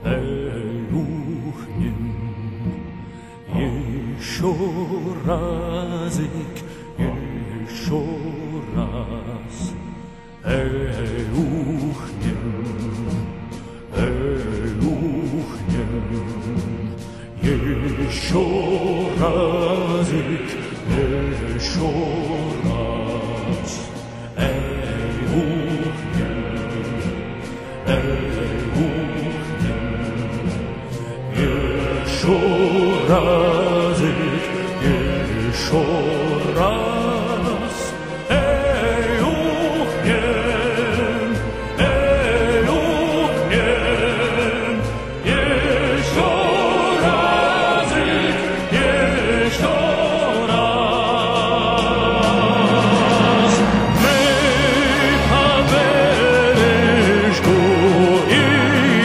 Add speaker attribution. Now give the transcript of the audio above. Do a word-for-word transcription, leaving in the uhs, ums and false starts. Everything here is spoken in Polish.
Speaker 1: Eluchnin, jeszcze razik, jeszcze raz. Eluchnin, Eluchnin, jeszcze razik, jeszcze raz. Eluchnin, Eluchnin, jeszcze raz.